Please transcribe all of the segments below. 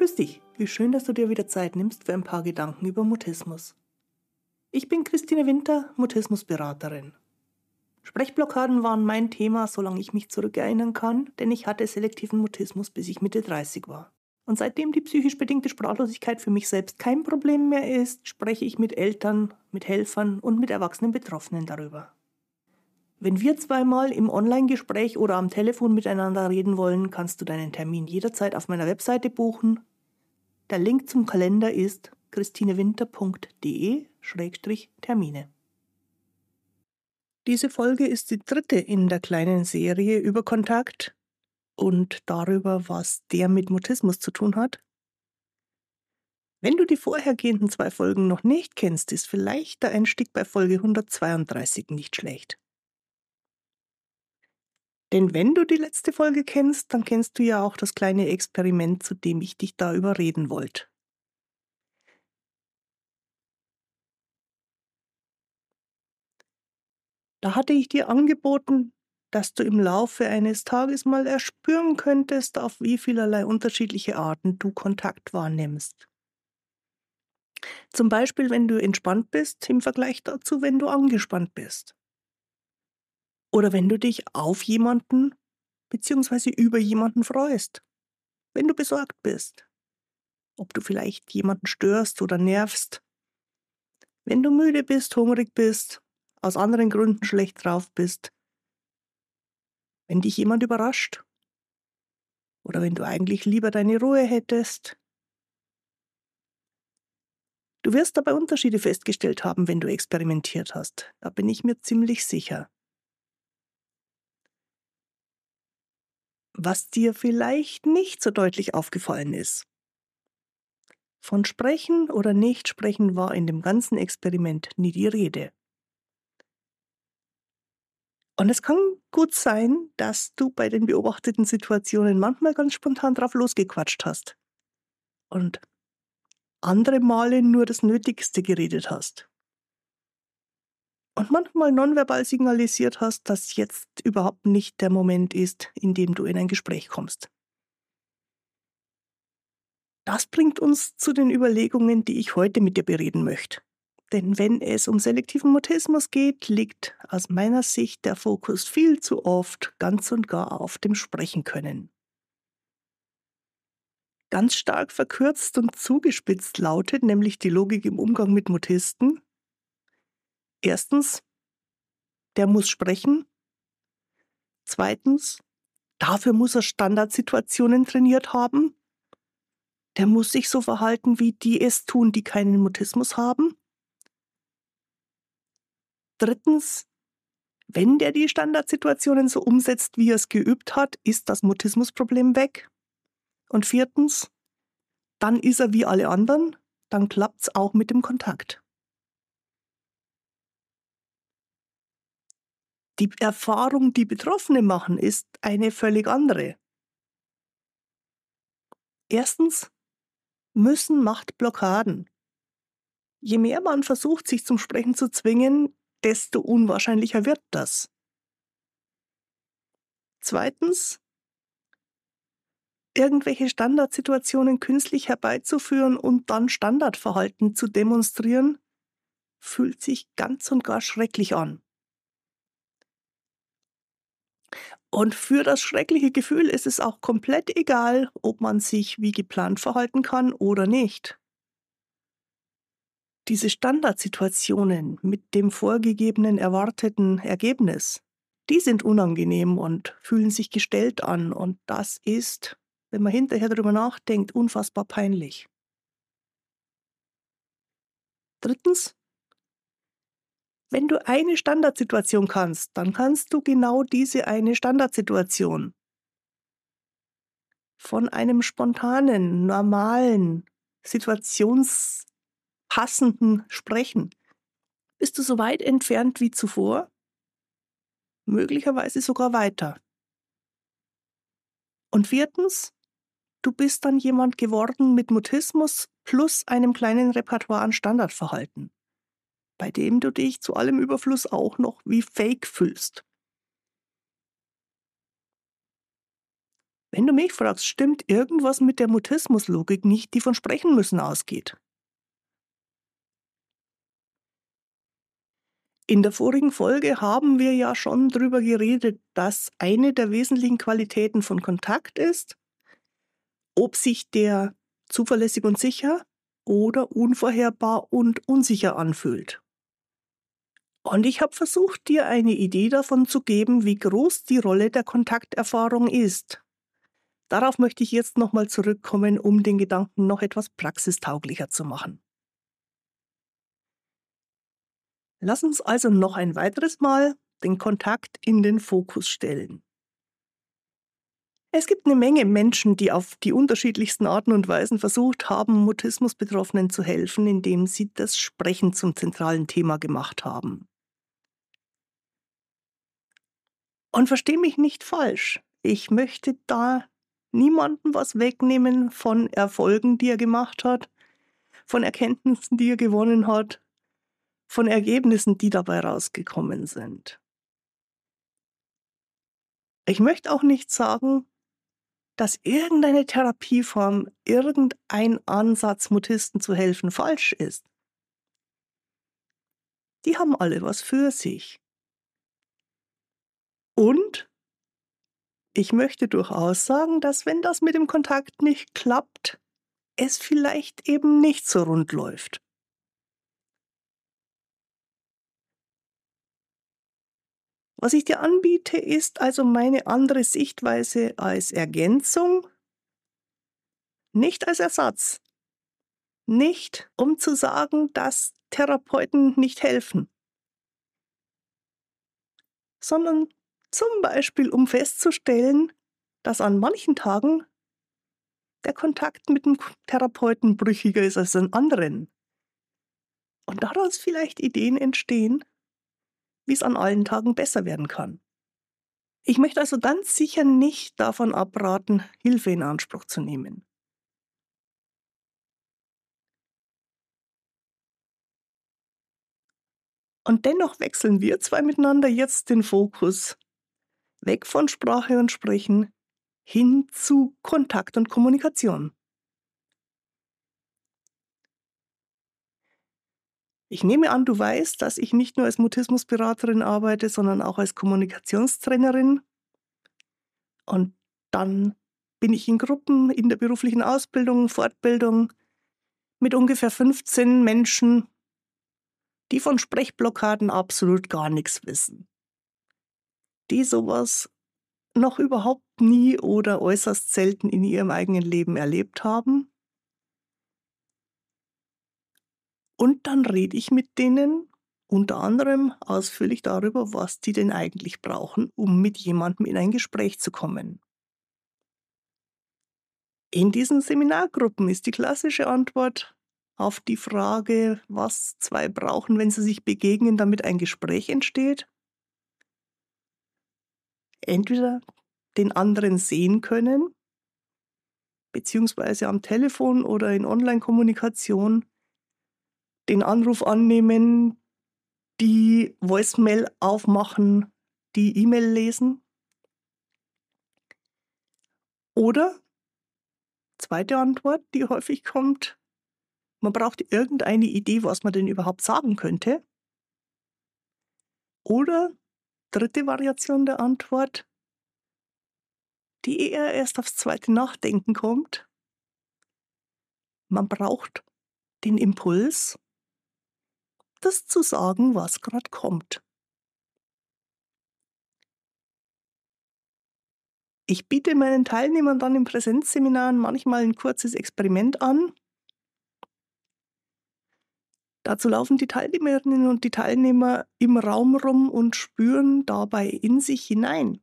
Grüß dich, wie schön, dass du dir wieder Zeit nimmst für ein paar Gedanken über Mutismus. Ich bin Christine Winter, Mutismusberaterin. Sprechblockaden waren mein Thema, solange ich mich zurückerinnern kann, denn ich hatte selektiven Mutismus, bis ich Mitte 30 war. Und seitdem die psychisch bedingte Sprachlosigkeit für mich selbst kein Problem mehr ist, spreche ich mit Eltern, mit Helfern und mit erwachsenen Betroffenen darüber. Wenn wir zweimal im Online-Gespräch oder am Telefon miteinander reden wollen, kannst du deinen Termin jederzeit auf meiner Webseite buchen. Der Link zum Kalender ist christinewinter.de/Termine. Diese Folge ist die 3. in der kleinen Serie über Kontakt und darüber, was der mit Mutismus zu tun hat. Wenn du die vorhergehenden 2 Folgen noch nicht kennst, ist vielleicht der Einstieg bei Folge 132 nicht schlecht. Denn wenn du die letzte Folge kennst, dann kennst du ja auch das kleine Experiment, zu dem ich dich da überreden wollte. Da hatte ich dir angeboten, dass du im Laufe eines Tages mal erspüren könntest, auf wie vielerlei unterschiedliche Arten du Kontakt wahrnimmst. Zum Beispiel, wenn du entspannt bist, im Vergleich dazu, wenn du angespannt bist. Oder wenn du dich auf jemanden bzw. über jemanden freust. Wenn du besorgt bist. Ob du vielleicht jemanden störst oder nervst. Wenn du müde bist, hungrig bist, aus anderen Gründen schlecht drauf bist. Wenn dich jemand überrascht. Oder wenn du eigentlich lieber deine Ruhe hättest. Du wirst dabei Unterschiede festgestellt haben, wenn du experimentiert hast. Da bin ich mir ziemlich sicher. Was dir vielleicht nicht so deutlich aufgefallen ist. Von Sprechen oder Nichtsprechen war in dem ganzen Experiment nie die Rede. Und es kann gut sein, dass du bei den beobachteten Situationen manchmal ganz spontan drauf losgequatscht hast und andere Male nur das Nötigste geredet hast. Und manchmal nonverbal signalisiert hast, dass jetzt überhaupt nicht der Moment ist, in dem du in ein Gespräch kommst. Das bringt uns zu den Überlegungen, die ich heute mit dir bereden möchte. Denn wenn es um selektiven Mutismus geht, liegt aus meiner Sicht der Fokus viel zu oft ganz und gar auf dem Sprechen können. Ganz stark verkürzt und zugespitzt lautet nämlich die Logik im Umgang mit Mutisten. Erstens, der muss sprechen. Zweitens, dafür muss er Standardsituationen trainiert haben. Der muss sich so verhalten, wie die es tun, die keinen Mutismus haben. Drittens, wenn der die Standardsituationen so umsetzt, wie er es geübt hat, ist das Mutismusproblem weg. Und viertens, dann ist er wie alle anderen, dann klappt es auch mit dem Kontakt. Die Erfahrung, die Betroffene machen, ist eine völlig andere. Erstens müssen Machtblockaden. Je mehr man versucht, sich zum Sprechen zu zwingen, desto unwahrscheinlicher wird das. Zweitens, irgendwelche Standardsituationen künstlich herbeizuführen und dann Standardverhalten zu demonstrieren, fühlt sich ganz und gar schrecklich an. Und für das schreckliche Gefühl ist es auch komplett egal, ob man sich wie geplant verhalten kann oder nicht. Diese Standardsituationen mit dem vorgegebenen erwarteten Ergebnis, die sind unangenehm und fühlen sich gestellt an. Und das ist, wenn man hinterher darüber nachdenkt, unfassbar peinlich. Drittens, wenn du eine Standardsituation kannst, dann kannst du genau diese eine Standardsituation von einem spontanen, normalen, situationspassenden Sprechen. Bist du so weit entfernt wie zuvor? Möglicherweise sogar weiter. Und viertens, du bist dann jemand geworden mit Mutismus plus einem kleinen Repertoire an Standardverhalten, bei dem du dich zu allem Überfluss auch noch wie Fake fühlst. Wenn du mich fragst, stimmt irgendwas mit der Mutismuslogik nicht, die von Sprechen müssen ausgeht. In der vorigen Folge haben wir ja schon drüber geredet, dass eine der wesentlichen Qualitäten von Kontakt ist, ob sich der zuverlässig und sicher oder unvorherbar und unsicher anfühlt. Und ich habe versucht, dir eine Idee davon zu geben, wie groß die Rolle der Kontakterfahrung ist. Darauf möchte ich jetzt nochmal zurückkommen, um den Gedanken noch etwas praxistauglicher zu machen. Lass uns also noch ein weiteres Mal den Kontakt in den Fokus stellen. Es gibt eine Menge Menschen, die auf die unterschiedlichsten Arten und Weisen versucht haben, Mutismus-Betroffenen zu helfen, indem sie das Sprechen zum zentralen Thema gemacht haben. Und versteh mich nicht falsch, ich möchte da niemandem was wegnehmen von Erfolgen, die er gemacht hat, von Erkenntnissen, die er gewonnen hat, von Ergebnissen, die dabei rausgekommen sind. Ich möchte auch nicht sagen, dass irgendeine Therapieform, irgendein Ansatz, Mutisten zu helfen, falsch ist. Die haben alle was für sich. Und ich möchte durchaus sagen, dass wenn das mit dem Kontakt nicht klappt, es vielleicht eben nicht so rund läuft. Was ich dir anbiete, ist also meine andere Sichtweise als Ergänzung, nicht als Ersatz. Nicht, um zu sagen, dass Therapeuten nicht helfen, sondern zum Beispiel, um festzustellen, dass an manchen Tagen der Kontakt mit dem Therapeuten brüchiger ist als an anderen. Und daraus vielleicht Ideen entstehen, wie es an allen Tagen besser werden kann. Ich möchte also ganz sicher nicht davon abraten, Hilfe in Anspruch zu nehmen. Und dennoch wechseln wir zwei miteinander jetzt den Fokus weg von Sprache und Sprechen hin zu Kontakt und Kommunikation. Ich nehme an, du weißt, dass ich nicht nur als Mutismusberaterin arbeite, sondern auch als Kommunikationstrainerin. Und dann bin ich in Gruppen in der beruflichen Ausbildung, Fortbildung mit ungefähr 15 Menschen, die von Sprechblockaden absolut gar nichts wissen, die sowas noch überhaupt nie oder äußerst selten in ihrem eigenen Leben erlebt haben. Und dann rede ich mit denen unter anderem ausführlich darüber, was die denn eigentlich brauchen, um mit jemandem in ein Gespräch zu kommen. In diesen Seminargruppen ist die klassische Antwort auf die Frage, was zwei brauchen, wenn sie sich begegnen, damit ein Gespräch entsteht, entweder den anderen sehen können, beziehungsweise am Telefon oder in Online-Kommunikation den Anruf annehmen, die Voicemail aufmachen, die E-Mail lesen. Oder, zweite Antwort, die häufig kommt, man braucht irgendeine Idee, was man denn überhaupt sagen könnte. Oder, dritte Variation der Antwort, die eher erst aufs zweite Nachdenken kommt. Man braucht den Impuls, das zu sagen, was gerade kommt. Ich biete meinen Teilnehmern dann in Präsenzseminaren manchmal ein kurzes Experiment an. Dazu laufen die Teilnehmerinnen und die Teilnehmer im Raum rum und spüren dabei in sich hinein,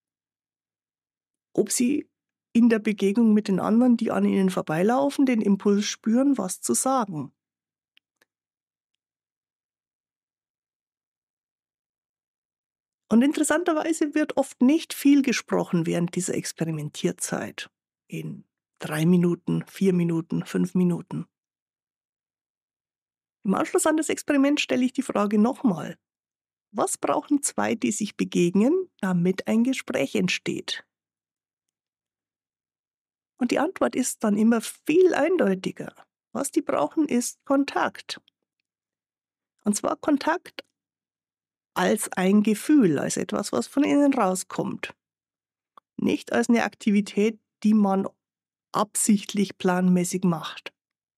ob sie in der Begegnung mit den anderen, die an ihnen vorbeilaufen, den Impuls spüren, was zu sagen. Und interessanterweise wird oft nicht viel gesprochen während dieser Experimentierzeit. In 3 Minuten, 4 Minuten, 5 Minuten. Im Anschluss an das Experiment stelle ich die Frage nochmal. Was brauchen zwei, die sich begegnen, damit ein Gespräch entsteht? Und die Antwort ist dann immer viel eindeutiger. Was die brauchen, ist Kontakt. Und zwar Kontakt als ein Gefühl, als etwas, was von innen rauskommt. Nicht als eine Aktivität, die man absichtlich planmäßig macht.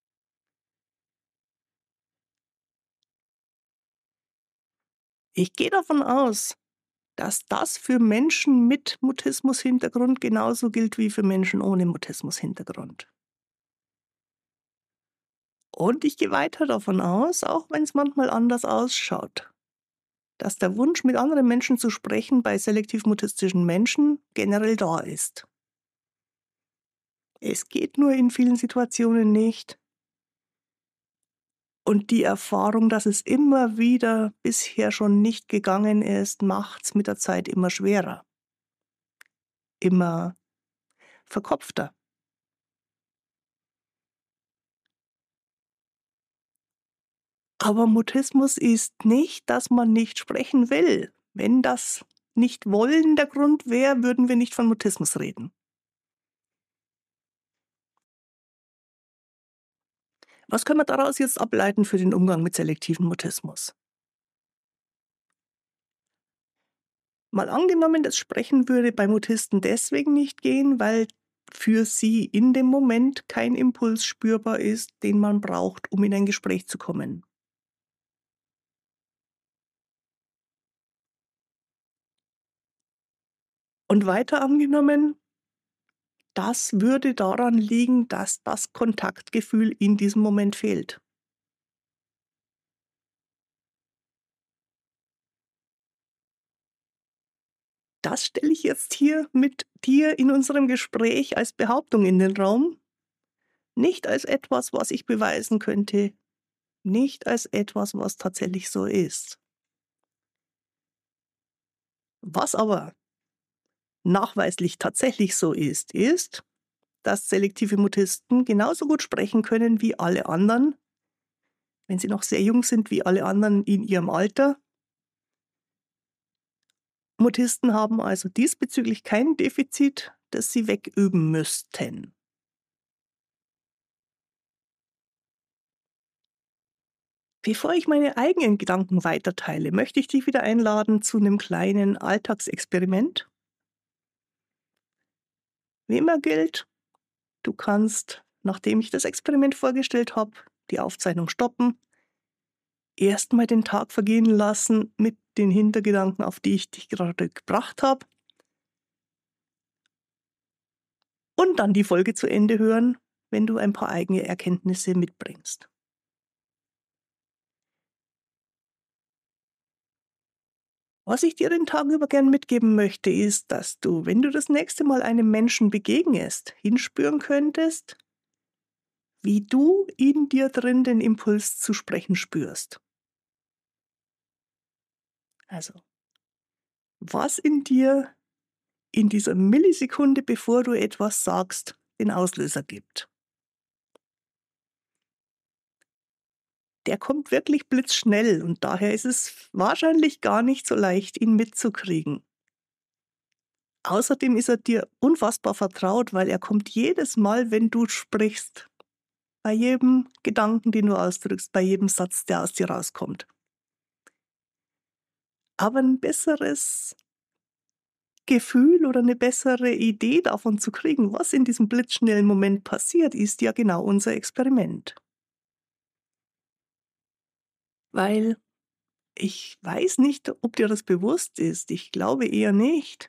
Ich gehe davon aus, dass das für Menschen mit Mutismus-Hintergrund genauso gilt wie für Menschen ohne Mutismus-Hintergrund. Und ich gehe weiter davon aus, auch wenn es manchmal anders ausschaut, dass der Wunsch, mit anderen Menschen zu sprechen, bei selektiv-mutistischen Menschen generell da ist. Es geht nur in vielen Situationen nicht. Und die Erfahrung, dass es immer wieder bisher schon nicht gegangen ist, macht es mit der Zeit immer schwerer, immer verkopfter. Aber Mutismus ist nicht, dass man nicht sprechen will. Wenn das Nicht-Wollen der Grund wäre, würden wir nicht von Mutismus reden. Was können wir daraus jetzt ableiten für den Umgang mit selektivem Mutismus? Mal angenommen, das Sprechen würde bei Mutisten deswegen nicht gehen, weil für sie in dem Moment kein Impuls spürbar ist, den man braucht, um in ein Gespräch zu kommen. Und weiter angenommen, das würde daran liegen, dass das Kontaktgefühl in diesem Moment fehlt. Das stelle ich jetzt hier mit dir in unserem Gespräch als Behauptung in den Raum, nicht als etwas, was ich beweisen könnte, nicht als etwas, was tatsächlich so ist. Was aber nachweislich tatsächlich so ist, dass selektive Mutisten genauso gut sprechen können wie alle anderen, wenn sie noch sehr jung sind, wie alle anderen in ihrem Alter. Mutisten haben also diesbezüglich kein Defizit, das sie wegüben müssten. Bevor ich meine eigenen Gedanken weiterteile, möchte ich dich wieder einladen zu einem kleinen Alltagsexperiment. Wie immer gilt, du kannst, nachdem ich das Experiment vorgestellt habe, die Aufzeichnung stoppen, erstmal den Tag vergehen lassen mit den Hintergedanken, auf die ich dich gerade gebracht habe, und dann die Folge zu Ende hören, wenn du ein paar eigene Erkenntnisse mitbringst. Was ich dir den Tag über gern mitgeben möchte, ist, dass du, wenn du das nächste Mal einem Menschen begegnest, hinspüren könntest, wie du in dir drin den Impuls zu sprechen spürst. Also, was in dir in dieser Millisekunde, bevor du etwas sagst, den Auslöser gibt. Der kommt wirklich blitzschnell und daher ist es wahrscheinlich gar nicht so leicht, ihn mitzukriegen. Außerdem ist er dir unfassbar vertraut, weil er kommt jedes Mal, wenn du sprichst. Bei jedem Gedanken, den du ausdrückst, bei jedem Satz, der aus dir rauskommt. Aber ein besseres Gefühl oder eine bessere Idee davon zu kriegen, was in diesem blitzschnellen Moment passiert, ist ja genau unser Experiment. Weil ich weiß nicht, ob dir das bewusst ist. Ich glaube eher nicht.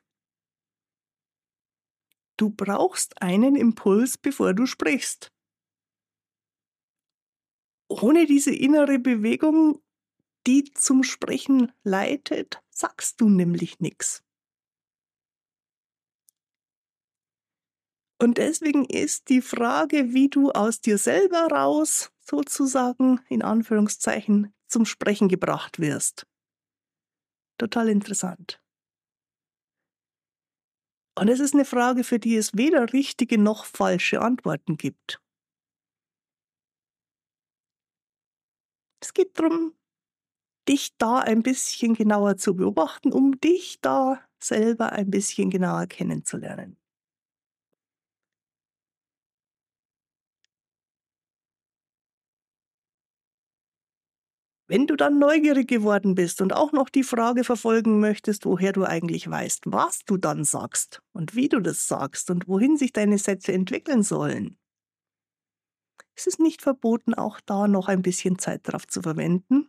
Du brauchst einen Impuls, bevor du sprichst. Ohne diese innere Bewegung, die zum Sprechen leitet, sagst du nämlich nichts. Und deswegen ist die Frage, wie du aus dir selber raus, sozusagen in Anführungszeichen, zum Sprechen gebracht wirst, total interessant. Und es ist eine Frage, für die es weder richtige noch falsche Antworten gibt. Es geht darum, dich da ein bisschen genauer zu beobachten, um dich da selber ein bisschen genauer kennenzulernen. Wenn du dann neugierig geworden bist und auch noch die Frage verfolgen möchtest, woher du eigentlich weißt, was du dann sagst und wie du das sagst und wohin sich deine Sätze entwickeln sollen, ist es nicht verboten, auch da noch ein bisschen Zeit drauf zu verwenden.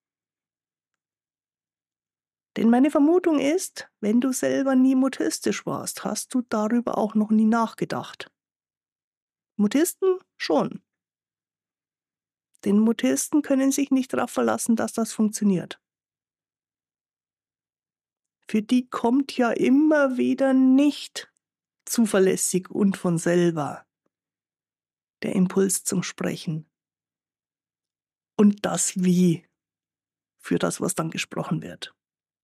Denn meine Vermutung ist, wenn du selber nie mutistisch warst, hast du darüber auch noch nie nachgedacht. Mutisten schon. Denn Mutisten können sich nicht darauf verlassen, dass das funktioniert. Für die kommt ja immer wieder nicht zuverlässig und von selber der Impuls zum Sprechen. Und das Wie für das, was dann gesprochen wird.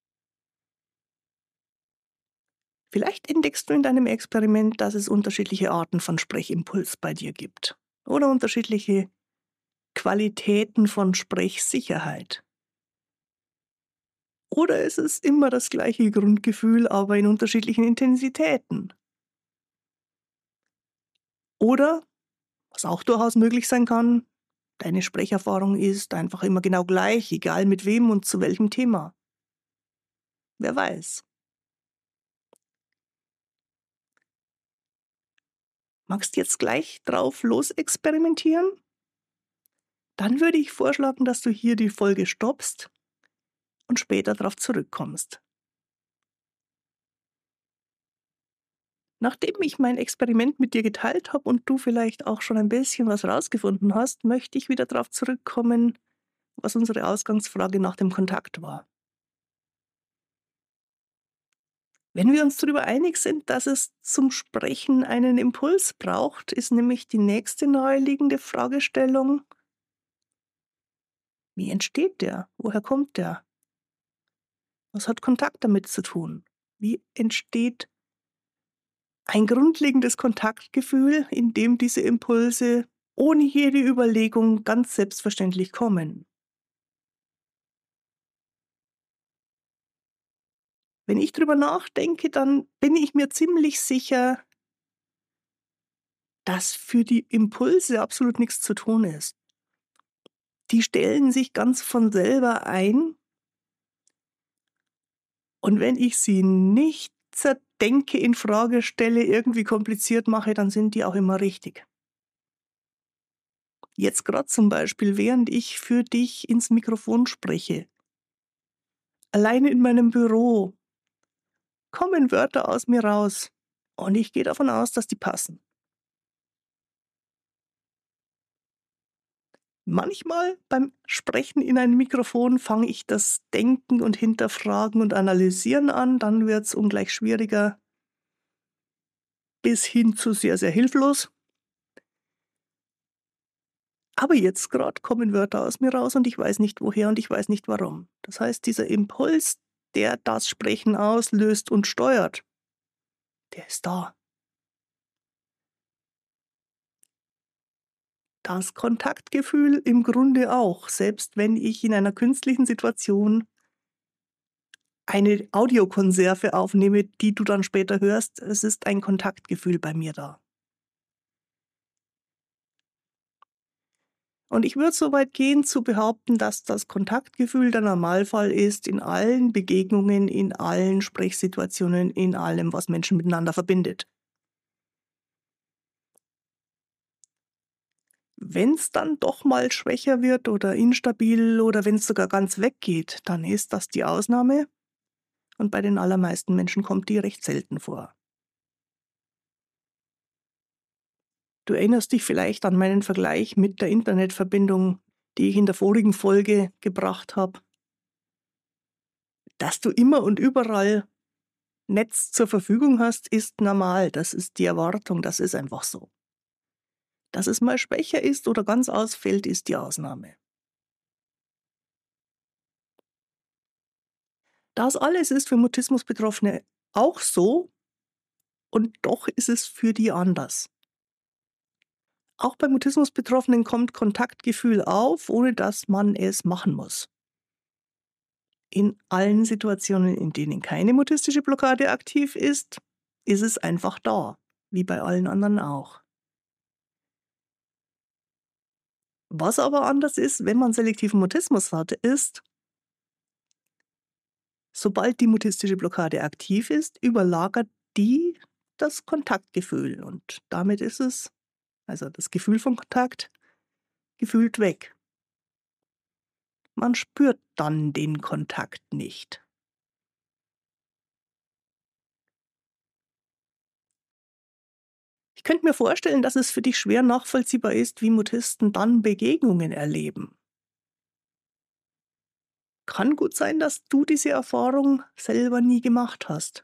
Vielleicht entdeckst du in deinem Experiment, dass es unterschiedliche Arten von Sprechimpuls bei dir gibt. Oder unterschiedliche Qualitäten von Sprechsicherheit. Oder es ist immer das gleiche Grundgefühl, aber in unterschiedlichen Intensitäten. Oder, was auch durchaus möglich sein kann, deine Sprecherfahrung ist einfach immer genau gleich, egal mit wem und zu welchem Thema. Wer weiß. Magst jetzt gleich drauf losexperimentieren? Dann würde ich vorschlagen, dass du hier die Folge stoppst und später darauf zurückkommst. Nachdem ich mein Experiment mit dir geteilt habe und du vielleicht auch schon ein bisschen was rausgefunden hast, möchte ich wieder darauf zurückkommen, was unsere Ausgangsfrage nach dem Kontakt war. Wenn wir uns darüber einig sind, dass es zum Sprechen einen Impuls braucht, ist nämlich die nächste naheliegende Fragestellung: Wie entsteht der? Woher kommt der? Was hat Kontakt damit zu tun? Wie entsteht ein grundlegendes Kontaktgefühl, in dem diese Impulse ohne jede Überlegung ganz selbstverständlich kommen? Wenn ich drüber nachdenke, dann bin ich mir ziemlich sicher, dass für die Impulse absolut nichts zu tun ist. Die stellen sich ganz von selber ein, und wenn ich sie nicht zerdenke, in Frage stelle, irgendwie kompliziert mache, dann sind die auch immer richtig. Jetzt gerade zum Beispiel, während ich für dich ins Mikrofon spreche, alleine in meinem Büro, kommen Wörter aus mir raus und ich gehe davon aus, dass die passen. Manchmal beim Sprechen in ein Mikrofon fange ich das Denken und Hinterfragen und Analysieren an, dann wird es ungleich schwieriger bis hin zu sehr, sehr hilflos. Aber jetzt gerade kommen Wörter aus mir raus und ich weiß nicht woher und ich weiß nicht warum. Das heißt, dieser Impuls, der das Sprechen auslöst und steuert, der ist da. Das Kontaktgefühl im Grunde auch, selbst wenn ich in einer künstlichen Situation eine Audiokonserve aufnehme, die du dann später hörst, es ist ein Kontaktgefühl bei mir da. Und ich würde so weit gehen zu behaupten, dass das Kontaktgefühl der Normalfall ist in allen Begegnungen, in allen Sprechsituationen, in allem, was Menschen miteinander verbindet. Wenn es dann doch mal schwächer wird oder instabil oder wenn es sogar ganz weggeht, dann ist das die Ausnahme und bei den allermeisten Menschen kommt die recht selten vor. Du erinnerst dich vielleicht an meinen Vergleich mit der Internetverbindung, die ich in der vorigen Folge gebracht habe. Dass du immer und überall Netz zur Verfügung hast, ist normal. Das ist die Erwartung, das ist einfach so. Dass es mal schwächer ist oder ganz ausfällt, ist die Ausnahme. Das alles ist für Mutismus-Betroffene auch so und doch ist es für die anders. Auch bei Mutismus-Betroffenen kommt Kontaktgefühl auf, ohne dass man es machen muss. In allen Situationen, in denen keine mutistische Blockade aktiv ist es einfach da, wie bei allen anderen auch. Was aber anders ist, wenn man selektiven Mutismus hat, ist, sobald die mutistische Blockade aktiv ist, überlagert die das Kontaktgefühl und damit ist es, also das Gefühl von Kontakt, gefühlt weg. Man spürt dann den Kontakt nicht. Ich könnte mir vorstellen, dass es für dich schwer nachvollziehbar ist, wie Mutisten dann Begegnungen erleben. Kann gut sein, dass du diese Erfahrung selber nie gemacht hast.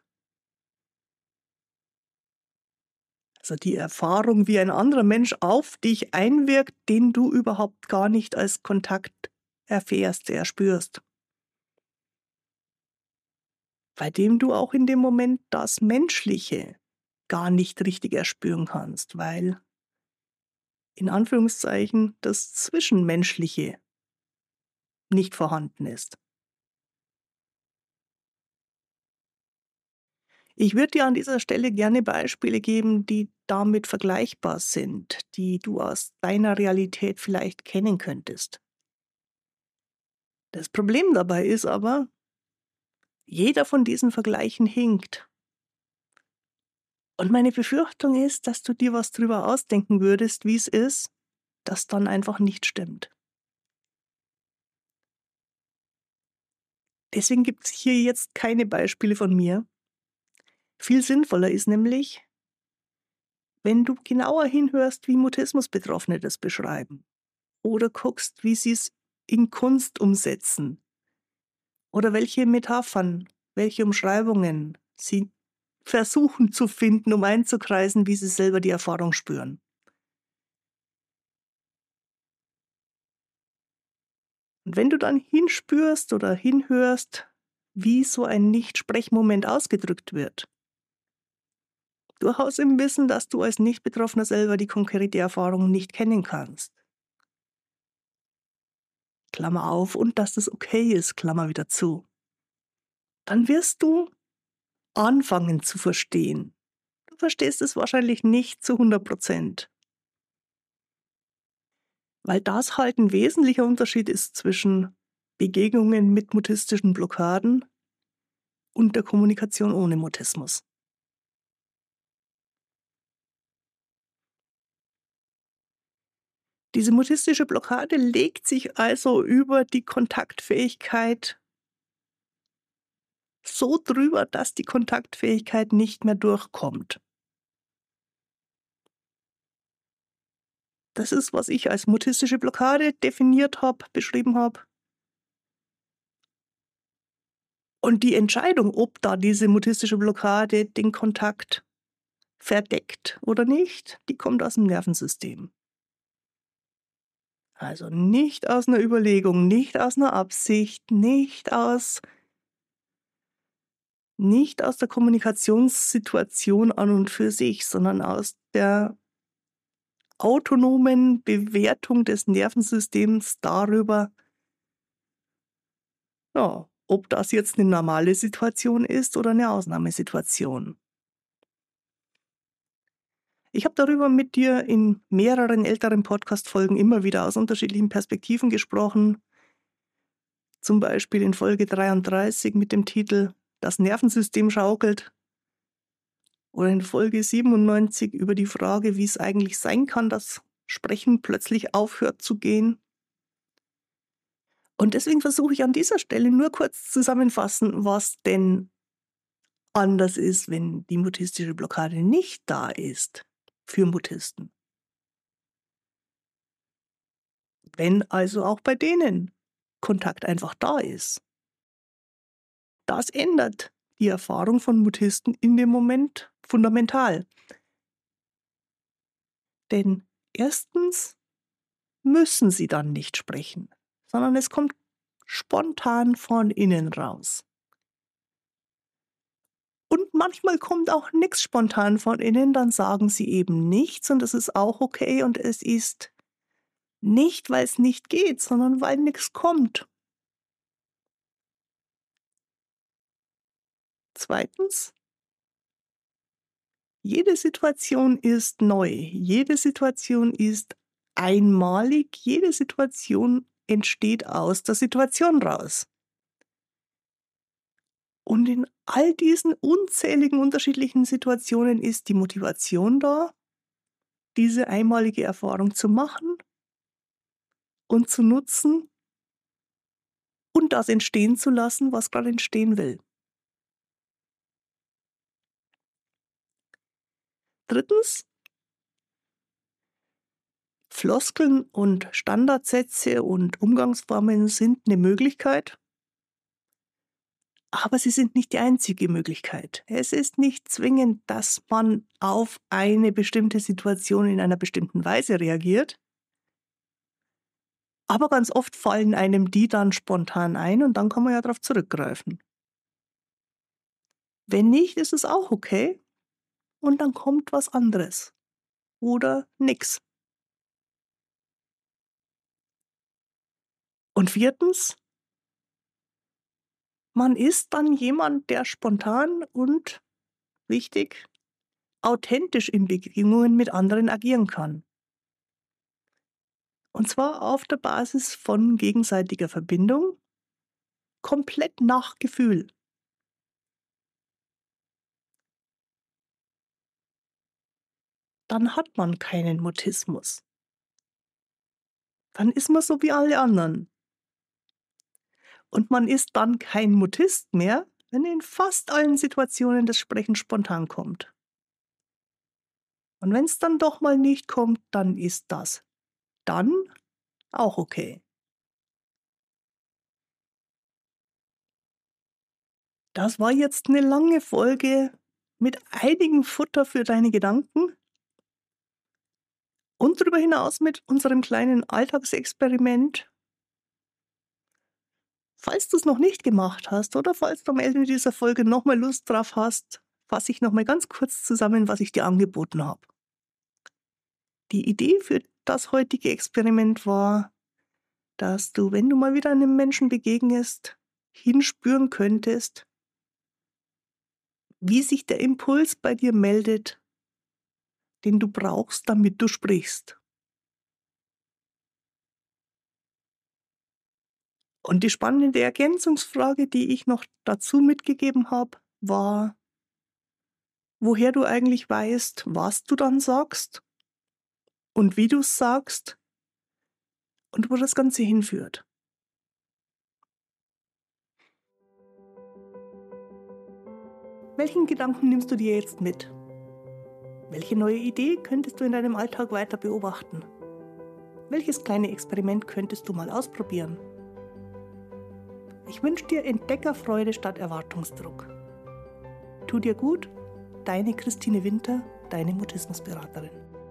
Also die Erfahrung, wie ein anderer Mensch auf dich einwirkt, den du überhaupt gar nicht als Kontakt erfährst, erspürst. Bei dem du auch in dem Moment das Menschliche gar nicht richtig erspüren kannst, weil in Anführungszeichen das Zwischenmenschliche nicht vorhanden ist. Ich würde dir an dieser Stelle gerne Beispiele geben, die damit vergleichbar sind, die du aus deiner Realität vielleicht kennen könntest. Das Problem dabei ist aber, jeder von diesen Vergleichen hinkt. Und meine Befürchtung ist, dass du dir was drüber ausdenken würdest, wie es ist, das dann einfach nicht stimmt. Deswegen gibt es hier jetzt keine Beispiele von mir. Viel sinnvoller ist nämlich, wenn du genauer hinhörst, wie Mutismusbetroffene das beschreiben. Oder guckst, wie sie es in Kunst umsetzen. Oder welche Metaphern, welche Umschreibungen sie versuchen zu finden, um einzukreisen, wie sie selber die Erfahrung spüren. Und wenn du dann hinspürst oder hinhörst, wie so ein Nicht-Sprechmoment ausgedrückt wird, durchaus im Wissen, dass du als Nicht-Betroffener selber die konkrete Erfahrung nicht kennen kannst. Klammer auf, und dass das okay ist, Klammer wieder zu. Dann wirst du anfangen zu verstehen. Du verstehst es wahrscheinlich nicht zu 100%, weil das halt ein wesentlicher Unterschied ist zwischen Begegnungen mit mutistischen Blockaden und der Kommunikation ohne Mutismus. Diese mutistische Blockade legt sich also über die Kontaktfähigkeit so drüber, dass die Kontaktfähigkeit nicht mehr durchkommt. Das ist, was ich als mutistische Blockade definiert habe, beschrieben habe. Und die Entscheidung, ob da diese mutistische Blockade den Kontakt verdeckt oder nicht, die kommt aus dem Nervensystem. Also nicht aus einer Überlegung, nicht aus einer Absicht, nicht aus der Kommunikationssituation an und für sich, sondern aus der autonomen Bewertung des Nervensystems darüber, ja, ob das jetzt eine normale Situation ist oder eine Ausnahmesituation. Ich habe darüber mit dir in mehreren älteren Podcast-Folgen immer wieder aus unterschiedlichen Perspektiven gesprochen. Zum Beispiel in Folge 33 mit dem Titel „Das Nervensystem schaukelt“ oder in Folge 97 über die Frage, wie es eigentlich sein kann, dass Sprechen plötzlich aufhört zu gehen. Und deswegen versuche ich an dieser Stelle nur kurz zusammenfassen, was denn anders ist, wenn die mutistische Blockade nicht da ist für Mutisten. Wenn also auch bei denen Kontakt einfach da ist. Das ändert die Erfahrung von Mutisten in dem Moment fundamental. Denn erstens müssen sie dann nicht sprechen, sondern es kommt spontan von innen raus. Und manchmal kommt auch nichts spontan von innen, dann sagen sie eben nichts und das ist auch okay und es ist nicht, weil es nicht geht, sondern weil nichts kommt. Zweitens, jede Situation ist neu, jede Situation ist einmalig. Jede Situation entsteht aus der Situation raus. Und in all diesen unzähligen unterschiedlichen Situationen ist die Motivation da, diese einmalige Erfahrung zu machen und zu nutzen und das entstehen zu lassen, was gerade entstehen will. Drittens, Floskeln und Standardsätze und Umgangsformen sind eine Möglichkeit, aber sie sind nicht die einzige Möglichkeit. Es ist nicht zwingend, dass man auf eine bestimmte Situation in einer bestimmten Weise reagiert, aber ganz oft fallen einem die dann spontan ein und dann kann man ja darauf zurückgreifen. Wenn nicht, ist es auch okay und dann kommt was anderes oder nix. Und viertens, man ist dann jemand, der spontan und, wichtig, authentisch in Begegnungen mit anderen agieren kann. Und zwar auf der Basis von gegenseitiger Verbindung, komplett nach Gefühl. Dann hat man keinen Mutismus. Dann ist man so wie alle anderen. Und man ist dann kein Mutist mehr, wenn in fast allen Situationen das Sprechen spontan kommt. Und wenn es dann doch mal nicht kommt, dann ist das dann auch okay. Das war jetzt eine lange Folge mit einigem Futter für deine Gedanken und darüber hinaus mit unserem kleinen Alltagsexperiment. Falls du es noch nicht gemacht hast oder falls du am Ende dieser Folge noch mal Lust drauf hast, fasse ich noch mal ganz kurz zusammen, was ich dir angeboten habe. Die Idee für das heutige Experiment war, dass du, wenn du mal wieder einem Menschen begegnest, hinspüren könntest, wie sich der Impuls bei dir meldet, den du brauchst, damit du sprichst. Und die spannende Ergänzungsfrage, die ich noch dazu mitgegeben habe, war, woher du eigentlich weißt, was du dann sagst und wie du es sagst und wo das Ganze hinführt. Welchen Gedanken nimmst du dir jetzt mit? Welche neue Idee könntest du in deinem Alltag weiter beobachten? Welches kleine Experiment könntest du mal ausprobieren? Ich wünsche dir Entdeckerfreude statt Erwartungsdruck. Tu dir gut, deine Christine Winter, deine Mutismusberaterin.